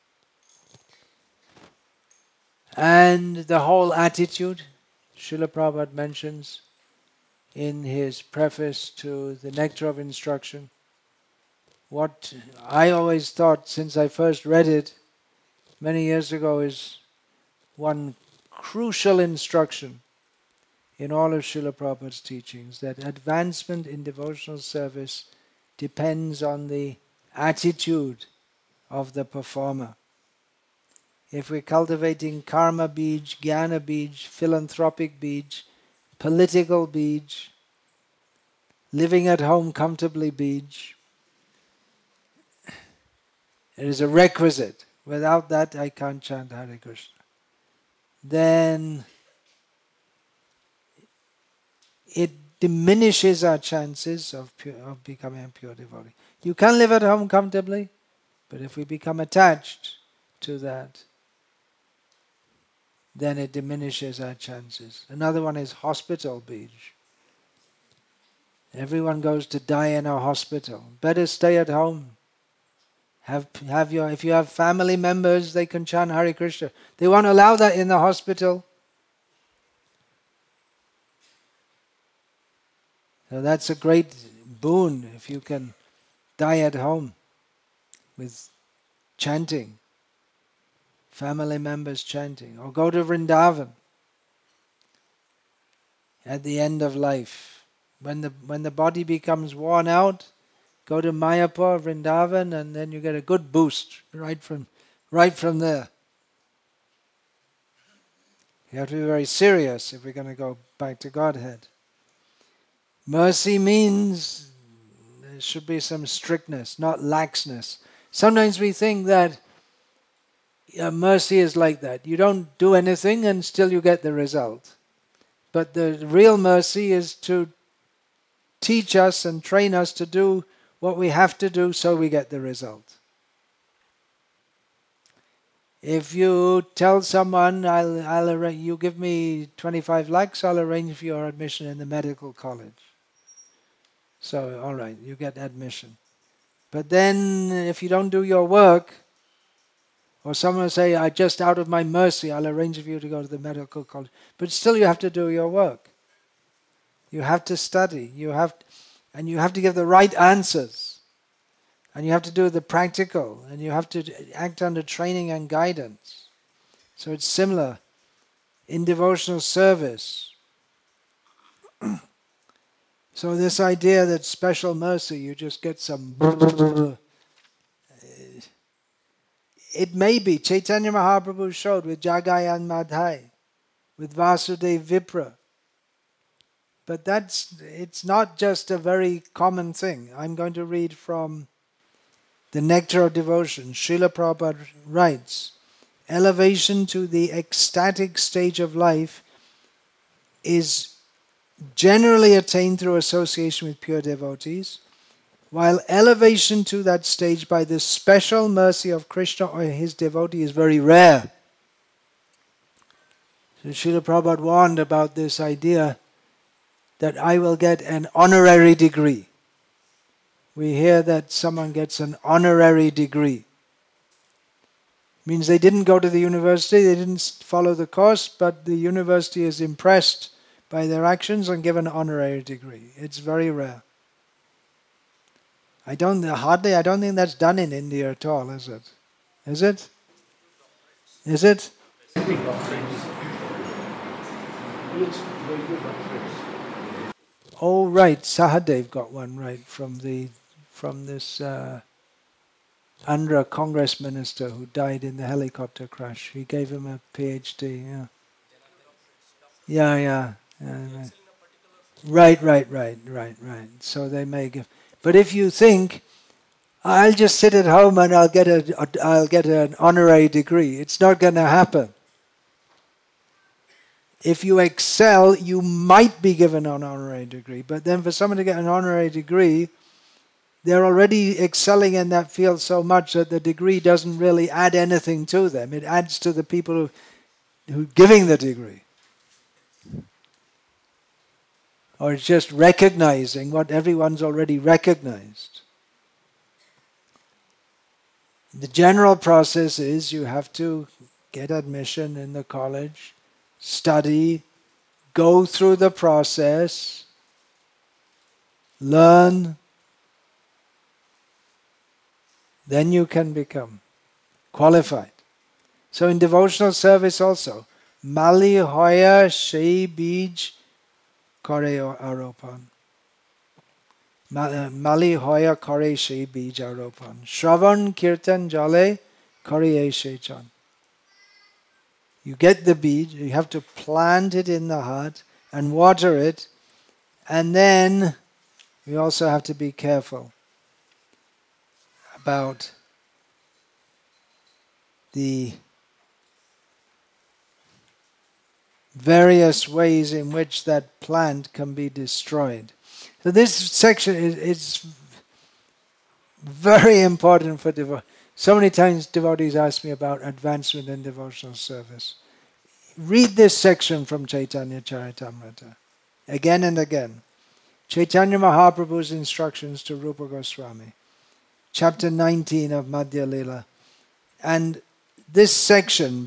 And the whole attitude, Srila Prabhupada mentions in his preface to the Nectar of Instruction. What I always thought since I first read it many years ago is one crucial instruction in all of Srila Prabhupada's teachings, that advancement in devotional service depends on the attitude of the performer. If we're cultivating karma bij, jnana bij, philanthropic bij, political bij, living at home comfortably bij, it is a requisite. Without that, I can't chant Hare Krishna. Then it diminishes our chances of becoming a pure devotee. You can live at home comfortably, but if we become attached to that, then it diminishes our chances. Another one is hospital bij. Everyone goes to die in a hospital. Better stay at home. If you have family members, they can chant Hare Krishna. They won't allow that in the hospital. So that's a great boon if you can die at home with chanting. Family members chanting. Or go to Vrindavan at the end of life. When the body becomes worn out, go to Mayapur, Vrindavan, and then you get a good boost right from there. You have to be very serious if we're going to go back to Godhead. Mercy means there should be some strictness, not laxness. Sometimes we think that mercy is like that. You don't do anything and still you get the result. But the real mercy is to teach us and train us to do what we have to do so we get the result. If you tell someone, you give me 25 lakhs, I'll arrange for your admission in the medical college. So, all right, you get admission. But then, if you don't do your work, or someone will say, I just out of my mercy, I'll arrange for you to go to the medical college. But still you have to do your work. You have to study. And you have to give the right answers. And you have to do the practical. And you have to act under training and guidance. So it's similar in devotional service. So this idea that special mercy, you just get some... It may be. Chaitanya Mahaprabhu showed with Jagai and Madhai, with Vasudev Vipra. But it's not just a very common thing. I'm going to read from the Nectar of Devotion. Srila Prabhupada writes, elevation to the ecstatic stage of life is generally attained through association with pure devotees, while elevation to that stage by the special mercy of Krishna or his devotee is very rare. So Srila Prabhupada warned about this idea that I will get an honorary degree. We hear that someone gets an honorary degree. Means they didn't go to the university, they didn't follow the course, but the university is impressed by their actions and give an honorary degree. It's very rare. I don't think that's done in India at all, is it? Is it? Is it? Oh right, Sahadev got one right from this Andhra Congress minister who died in the helicopter crash. He gave him a PhD. Yeah. Right. So they may give. But if you think, I'll just sit at home and I'll get an honorary degree, it's not going to happen. If you excel, you might be given an honorary degree. But then for someone to get an honorary degree, they're already excelling in that field so much that the degree doesn't really add anything to them. It adds to the people who are giving the degree. Or it's just recognizing what everyone's already recognized. The general process is you have to get admission in the college, study, go through the process, learn, then you can become qualified. So in devotional service also, Mali hoya shei bij kare aropan. Mali hoya kare shei bij aropan. Shravan kirtan jale kare shechan. You get the bead, you have to plant it in the heart and water it, and then we also have to be careful about the various ways in which that plant can be destroyed. So this section is very important for devotion. So many times devotees ask me about advancement in devotional service. Read this section from Chaitanya Charitamrita again and again. Chaitanya Mahaprabhu's instructions to Rupa Goswami. Chapter 19 of Madhya Lila. And this section,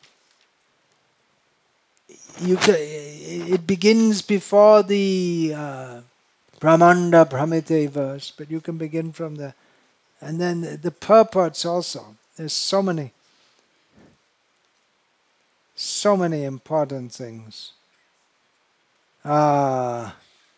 it begins before the Brahmanda Brahmite verse, but you can begin from the... And then the purports also. There's so many important things. For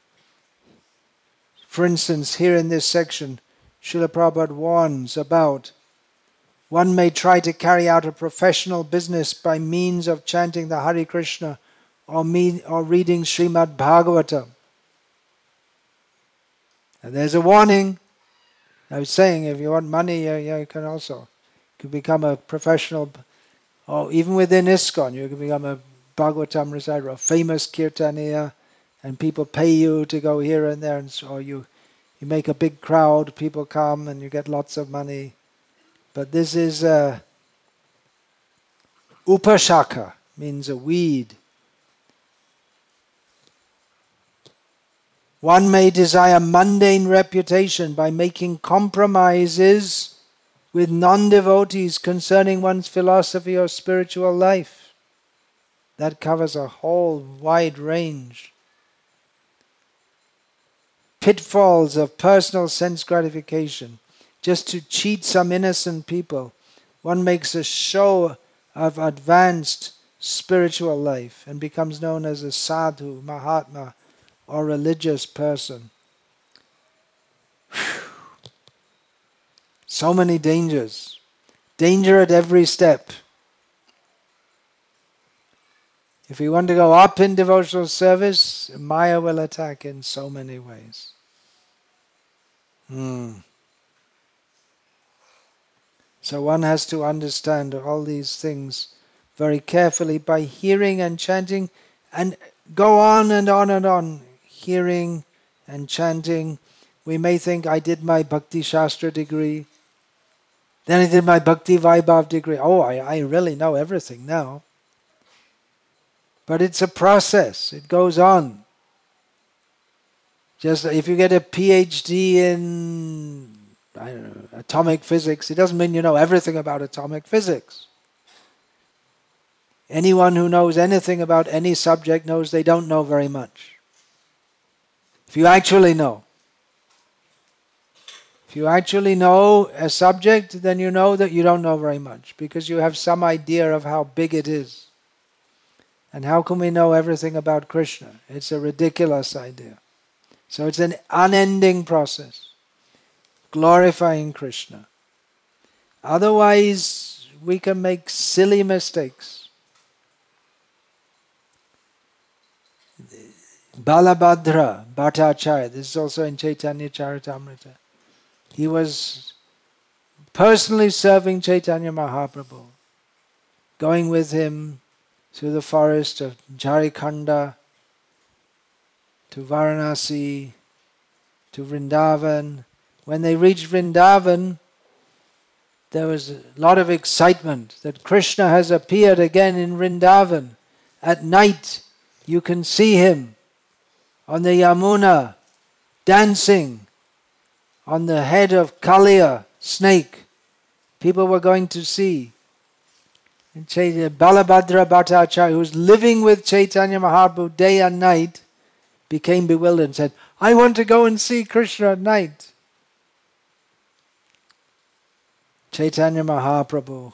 instance, here in this section, Srila Prabhupada warns about one may try to carry out a professional business by means of chanting the Hare Krishna or reading Srimad Bhagavatam. And there's a warning. I was saying, if you want money, you can also. You can become a professional, or even within ISKCON, you can become a Bhagavatam reciter, a famous kirtaniya, and people pay you to go here and there, or you make a big crowd, people come, and you get lots of money. But this is upashaka, means a weed. One may desire mundane reputation by making compromises with non-devotees concerning one's philosophy or spiritual life. That covers a whole wide range. Pitfalls of personal sense gratification, just to cheat some innocent people. One makes a show of advanced spiritual life and becomes known as a sadhu, mahatma, or religious person. Whew. So many dangers. Danger at every step. If we want to go up in devotional service, Maya will attack in so many ways. So one has to understand all these things very carefully by hearing and chanting, and go on and on and on. Hearing and chanting. We may think, I did my Bhakti Shastra degree, then I did my Bhakti Vaibhav degree. Oh, I really know everything now. But it's a process. It goes on. Just if you get a PhD in I don't know, atomic physics, it doesn't mean you know everything about atomic physics. Anyone who knows anything about any subject knows they don't know very much. If you actually know. If you actually know a subject, then you know that you don't know very much, because you have some idea of how big it is. And how can we know everything about Krishna? It's a ridiculous idea. So it's an unending process, glorifying Krishna. Otherwise, we can make silly mistakes. Balabhadra Bhattacharya, this is also in Chaitanya Charitamrita. He was personally serving Chaitanya Mahaprabhu, going with him through the forest of Jharikhanda, to Varanasi, to Vrindavan. When they reached Vrindavan, there was a lot of excitement that Krishna has appeared again in Vrindavan. At night, you can see him on the Yamuna, dancing on the head of Kaliya, snake. People were going to see. And Balabhadra Bhattacharya, who was living with Chaitanya Mahaprabhu day and night, became bewildered and said, I want to go and see Krishna at night. Chaitanya Mahaprabhu,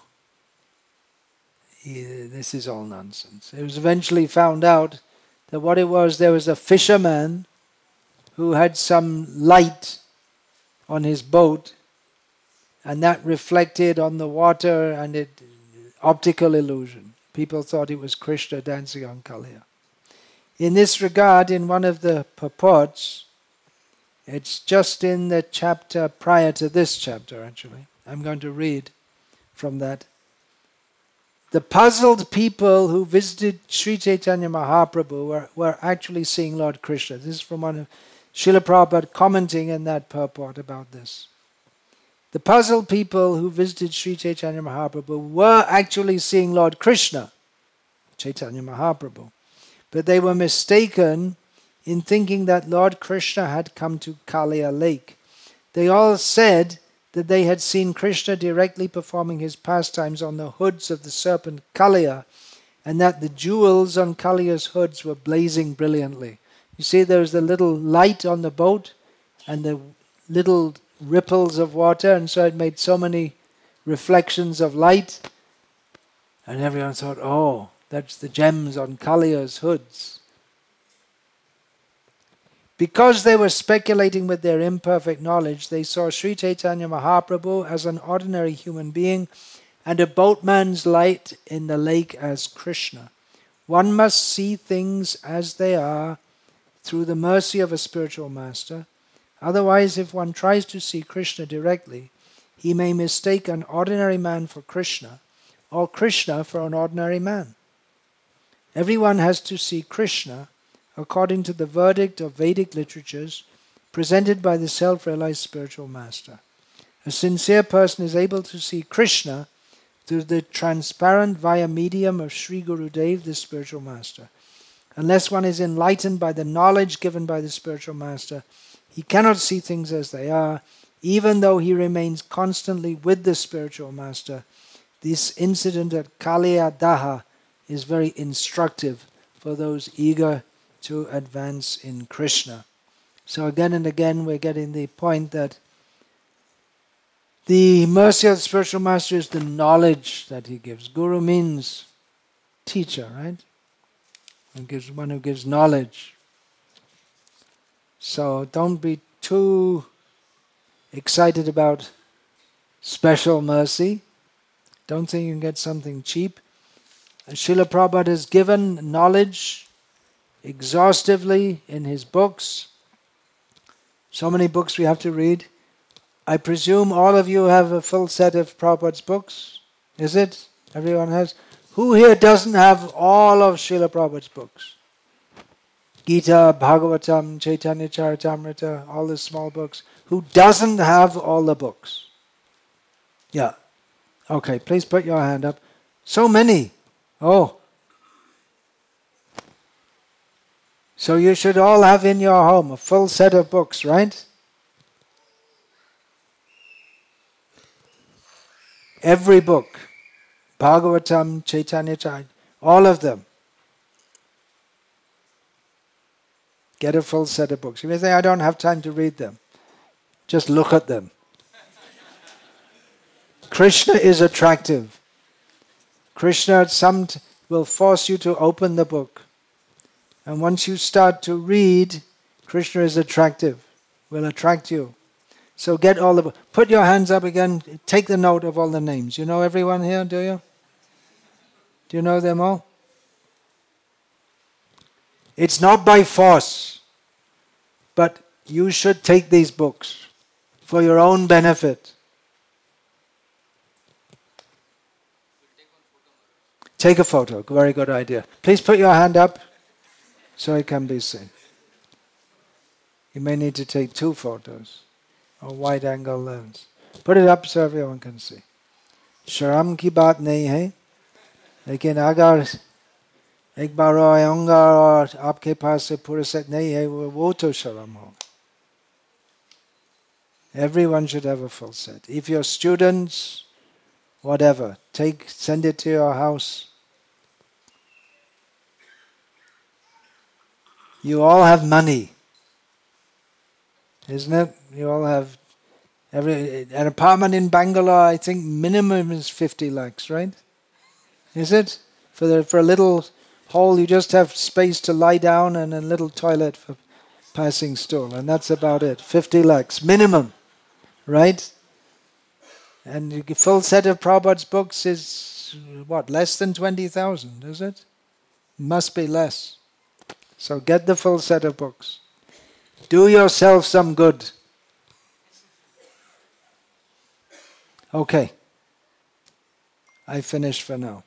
this is all nonsense. It was eventually found out that what it was, there was a fisherman who had some light on his boat, and that reflected on the water, and it optical illusion. People thought it was Krishna dancing on Kaliya. In this regard, in one of the purports, it's just in the chapter prior to this chapter actually, I'm going to read from that. The puzzled people who visited Sri Chaitanya Mahaprabhu were actually seeing Lord Krishna. This is from one of Srila Prabhupada commenting in that purport about this. The puzzled people who visited Sri Chaitanya Mahaprabhu were actually seeing Lord Krishna, Chaitanya Mahaprabhu. But they were mistaken in thinking that Lord Krishna had come to Kaliya Lake. They all said that they had seen Krishna directly performing his pastimes on the hoods of the serpent Kaliya, and that the jewels on Kaliya's hoods were blazing brilliantly. You see, there was the little light on the boat and the little ripples of water, and so it made so many reflections of light, and everyone thought, oh, that's the gems on Kaliya's hoods. Because they were speculating with their imperfect knowledge, they saw Sri Chaitanya Mahaprabhu as an ordinary human being and a boatman's light in the lake as Krishna. One must see things as they are through the mercy of a spiritual master. Otherwise, if one tries to see Krishna directly, he may mistake an ordinary man for Krishna, or Krishna for an ordinary man. Everyone has to see Krishna according to the verdict of Vedic literatures presented by the self-realized spiritual master. A sincere person is able to see Krishna through the transparent via medium of Sri Gurudev, the spiritual master. Unless one is enlightened by the knowledge given by the spiritual master, he cannot see things as they are, even though he remains constantly with the spiritual master. This incident at Kaliya Daha is very instructive for those eager to advance in Krishna. So again and again we're getting the point that the mercy of the spiritual master is the knowledge that he gives. Guru means teacher, right? And gives one who gives knowledge. So don't be too excited about special mercy. Don't think you can get something cheap. Srila Prabhupada has given knowledge exhaustively in his books. So many books we have to read. I presume all of you have a full set of Prabhupada's books. Is it? Everyone has? Who here doesn't have all of Srila Prabhupada's books? Gita, Bhagavatam, Chaitanya Charitamrita, all the small books. Who doesn't have all the books? Yeah. Okay, please put your hand up. So many. Oh. So you should all have in your home a full set of books, right? Every book. Bhagavatam, Chaitanya Charitamrita, all of them. Get a full set of books. If you say, I don't have time to read them, just look at them. Krishna is attractive. Krishna will force you to open the book. And once you start to read, Krishna is attractive, will attract you. So get all the books. Put your hands up again, take the note of all the names. You know everyone here, do you? Do you know them all? It's not by force, but you should take these books for your own benefit. Take a photo, very good idea. Please put your hand up so it can be seen. You may need to take 2 photos, or wide angle lens. Put it up so everyone can see. Sharam ki baat nahi hai, lekin agar एक बार आऊंगा और आपके पास से पूरा set नहीं है वो तो शर्म होगा. Everyone should have a full set. If you're students, whatever, send it to your house. You all have money, isn't it? You all have an apartment in Bangalore. I think minimum is 50 lakhs, right? Is it for a little hole, you just have space to lie down and a little toilet for passing stool, and that's about it. 50 lakhs minimum, right? And a full set of Prabhupada's books is what, less than 20,000, is it? Must be less. So get the full set of books. Do yourself some good. Okay. I finished for now.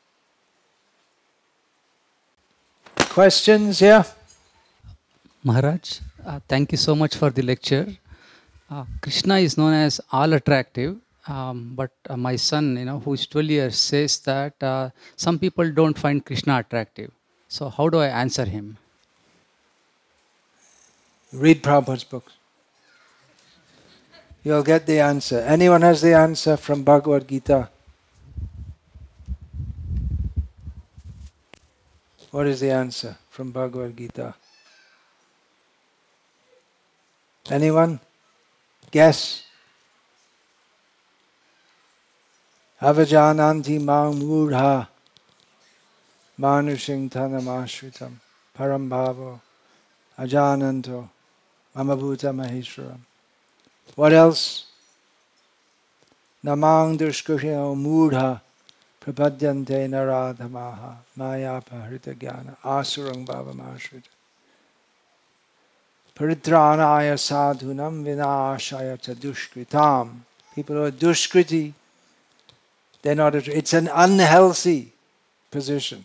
Questions, yeah? Maharaj, thank you so much for the lecture. Krishna is known as all attractive, but my son, who is 12 years, says that some people don't find Krishna attractive. So how do I answer him? Read Prabhupada's books. You'll get the answer. Anyone has the answer from Bhagavad Gita? What is the answer from Bhagavad Gita? Anyone? Guess. Avajananti mang mudha manushing tanamashritam parambhavo ajananto mamabhuta maheshwaram. What else? Namang dushkushyo mudha prapadyante naradhamaha mayapahrita jnana asurang bhavamashrita paritranaya sadhunam vinashaya cha dushkritam. People who are dushkriti, they're not. It's an unhealthy position.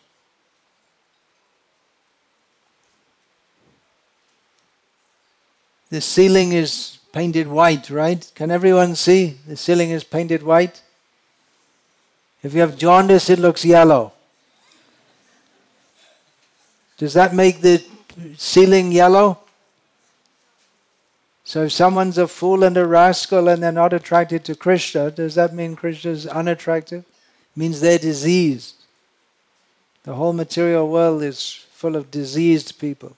The ceiling is painted white, right? Can everyone see? The ceiling is painted white. If you have jaundice, it looks yellow. Does that make the ceiling yellow? So if someone's a fool and a rascal and they're not attracted to Krishna, does that mean Krishna is unattractive? It means they're diseased. The whole material world is full of diseased people.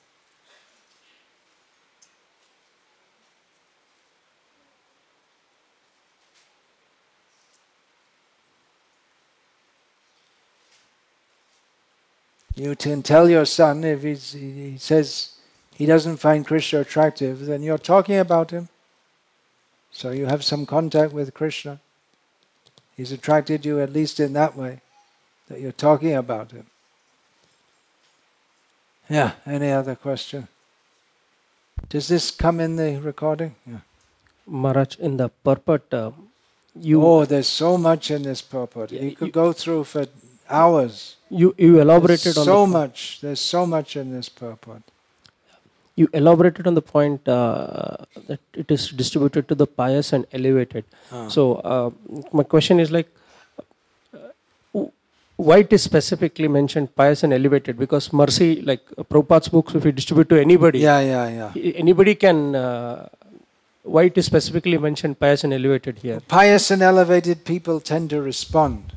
You can tell your son, if he says he doesn't find Krishna attractive, then you're talking about him. So you have some contact with Krishna. He's attracted you at least in that way, that you're talking about him. Yeah, any other question? Does this come in the recording? Yeah. Maharaj, in the purport, there's so much in this purport. You could go through for hours. You elaborated There's on There's so much in this purport. You elaborated on the point that it is distributed to the pious and elevated. So my question is why it is specifically mentioned pious and elevated? Because mercy, like Prabhupada's books, if you distribute to anybody, anybody can why it is specifically mentioned pious and elevated here? Pious and elevated people tend to respond.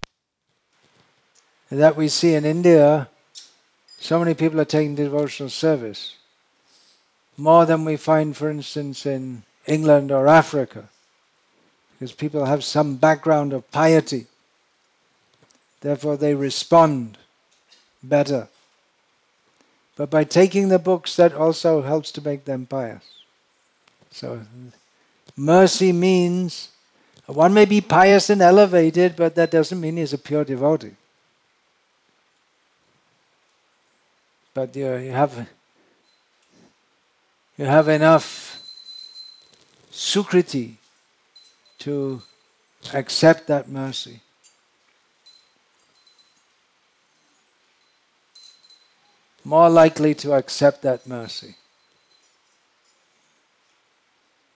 And that we see in India, so many people are taking devotional service. More than we find, for instance, in England or Africa. Because people have some background of piety. Therefore they respond better. But by taking the books, that also helps to make them pious. So mercy means one may be pious and elevated, but that doesn't mean he's a pure devotee. But you have enough sukriti to accept that mercy. More likely to accept that mercy.